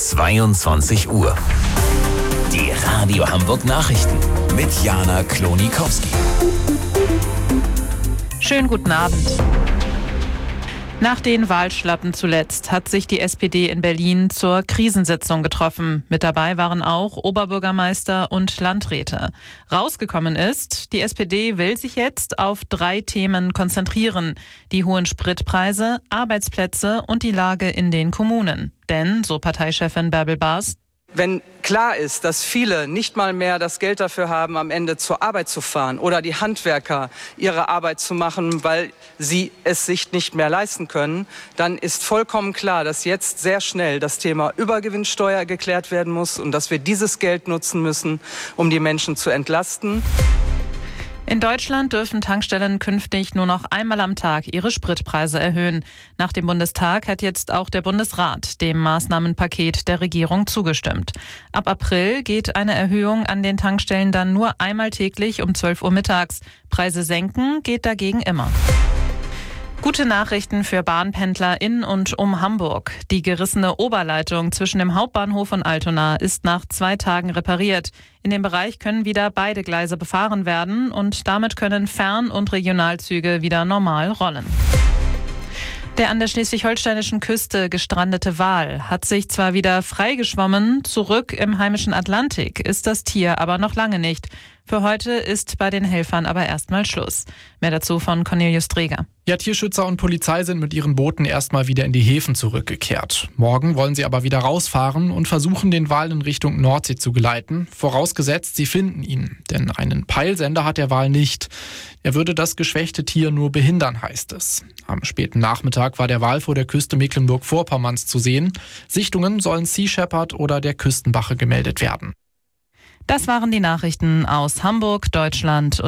22 Uhr. Die Radio Hamburg Nachrichten mit Jana Klonikowski. Schönen guten Abend. Nach den Wahlschlappen zuletzt hat sich die SPD in Berlin zur Krisensitzung getroffen. Mit dabei waren auch Oberbürgermeister und Landräte. Rausgekommen ist, die SPD will sich jetzt auf 3 Themen konzentrieren: die hohen Spritpreise, Arbeitsplätze und die Lage in den Kommunen. Denn, so Parteichefin Bärbel Bas, wenn klar ist, dass viele nicht mal mehr das Geld dafür haben, am Ende zur Arbeit zu fahren oder die Handwerker ihre Arbeit zu machen, weil sie es sich nicht mehr leisten können, dann ist vollkommen klar, dass jetzt sehr schnell das Thema Übergewinnsteuer geklärt werden muss und dass wir dieses Geld nutzen müssen, um die Menschen zu entlasten. In Deutschland dürfen Tankstellen künftig nur noch einmal am Tag ihre Spritpreise erhöhen. Nach dem Bundestag hat jetzt auch der Bundesrat dem Maßnahmenpaket der Regierung zugestimmt. Ab April geht eine Erhöhung an den Tankstellen dann nur einmal täglich um 12 Uhr mittags. Preise senken geht dagegen immer. Gute Nachrichten für Bahnpendler in und um Hamburg. Die gerissene Oberleitung zwischen dem Hauptbahnhof und Altona ist nach 2 Tagen repariert. In dem Bereich können wieder beide Gleise befahren werden und damit können Fern- und Regionalzüge wieder normal rollen. Der an der schleswig-holsteinischen Küste gestrandete Wal hat sich zwar wieder freigeschwommen, zurück im heimischen Atlantik ist das Tier aber noch lange nicht. Für heute ist bei den Helfern aber erstmal Schluss. Mehr dazu von Cornelius Dreger. Ja, Tierschützer und Polizei sind mit ihren Booten erstmal wieder in die Häfen zurückgekehrt. Morgen wollen sie aber wieder rausfahren und versuchen, den Wal in Richtung Nordsee zu geleiten. Vorausgesetzt, sie finden ihn. Denn einen Peilsender hat der Wal nicht. Er würde das geschwächte Tier nur behindern, heißt es. Am späten Nachmittag war der Wal vor der Küste Mecklenburg-Vorpommerns zu sehen. Sichtungen sollen Sea Shepherd oder der Küstenwache gemeldet werden. Das waren die Nachrichten aus Hamburg, Deutschland.